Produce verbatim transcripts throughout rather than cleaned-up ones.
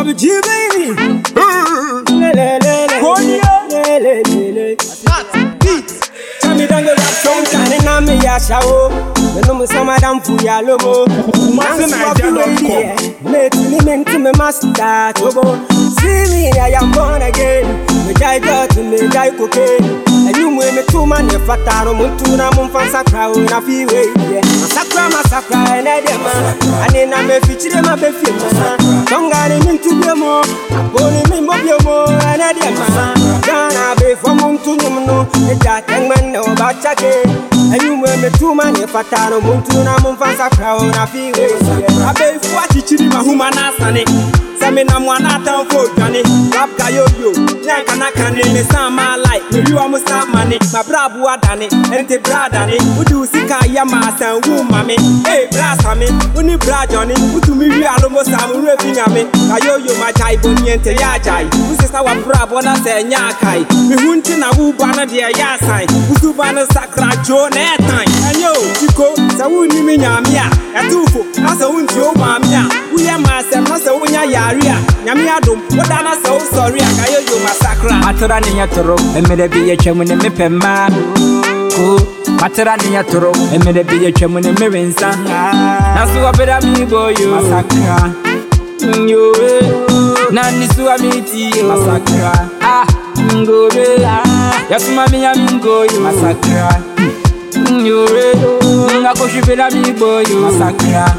Bobby G baby. Le le le le le le le. Tell me don't go rap from Johnny na me ya shawo. Me no me say madam fuya lomo. Kumasi Naija dot com. Me tini me nti me master tobo. See me I am born again. Me jai got me jai cocaine. And you me too man e fataro muntu na mumfansa crowd na fi we. Masakra masakra ene de ma. Ani na me fichire ma be fi ma. Tongani me ntu be mo. Aboni me mo be mo ene de ma. Gana be for muntu nyumno. E ja tengman no ba chake. And you me too man e fataro muntu na mumfansa crowd na fi we. Abe fu achichiri ma humana sane. Semi na mwana tanfo jani. Rap kayo yo. Nyanka na kane me sama like. Me you amu sa mani. Ma brabu adani. Ente bradani. Udu sika ya ma san wu mami. Hey brasa me. Uni bra Johnny. Utu mi wi alomo samu refi nyame. Kayo yo ma chai boni ente ya jai. Usi sa wa brabu na se nyakai. Mi hunti na wu bana dia ya sai. Usu bana sakra jo na etan. Anyo chiko sa wu ni mi nyame a. Etufo asa unti o mami a. Uya ma se na se unya ya Nyami adum, wadana so sorry, akayo yo masakra. Matara ni yatoro, emere biye chemu ne mepema. Ko, matara ni yatoro, emere biye chemu ne merensa. Nasu abera mi boyo masakra. Yo eh, nani su amiti masakra. Ah, ngobe ah, yasuma mi amingo yo masakra. Yo eh, ngakoshibera mi boyo masakra.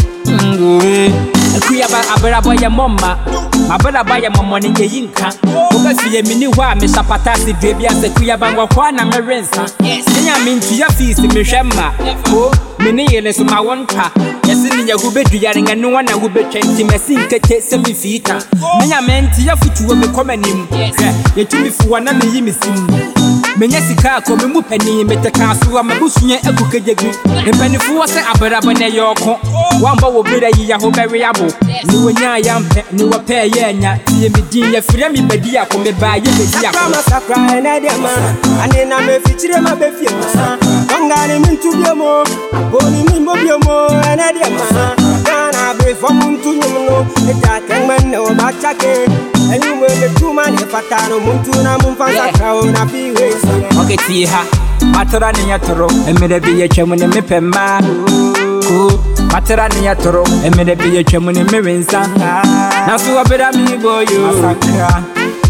Ngobe Kuyaba abera boya mama abera boya mama ni yinka oba fiye mini hwa me sapatasi dwebia se kuyaba ngwa na merensa nya minti ya fees me hwema o mini yele so ma wonka yesi ni yahube duyare nganu wana hube twenti mesin keke semi fita nya menti ya futuo me komanim ye tumi fuwa na me yimisim menya sika ko me mu pani meteka so amabusunye akukejegu mpanifu wose abera bone yoko wamba wo bere yi ya ho bere abo ni wonya ya mpe ni wape ye nya tie medin ya fire mi bedi ya ko me ba ye bedi ya ko masakra ene de ma ani na me fichire ma be fie ma tongani mintu biemo boni mi mo biemo ene de ma kana be for muntu nyumno e ta tengman no ba chake enyu me too man e fatano muntu na mumfansa crowd na fi we. Okay, tiha. Matara ni yatoro, emere biye chemu ne mepema. Ko, matara ni yatoro, emere biye chemu ne merensa. Nasu abera mi boyo masakra.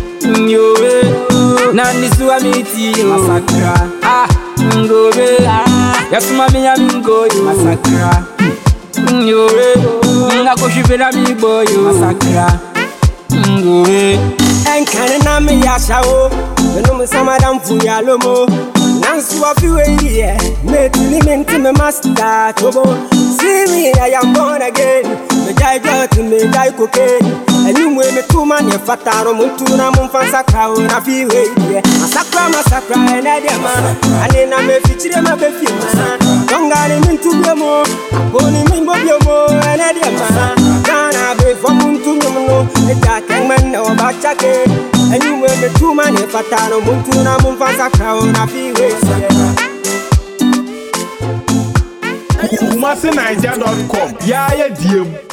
Yo eh, nani su amiti masakra. Ah, ngobe ah, yasuma mi amingo yo masakra. Yo eh, ngakoshibera mi boyo masakra. Ngobe enkane na me ya shawo. No me say madam fuya lomo. Nansu afi we here. Me tini me nti me master tobo. See me I am born again. Me jai got me jai cocaine. And you me too man e fataro muntu na mumfansa crowd na fi we here. Masakra masakra ene de ma. Ani na me fichire ma be fi ma. Tongani mintu biemo. Boni mi mo biemo ene de ma. Gana be for muntu nyumno. E ja tengman no ba chake. And you me too man e fataro muntu na mumfansa crowd na fi we. Kumasi Naija dot com. Yeah, yeah, dear.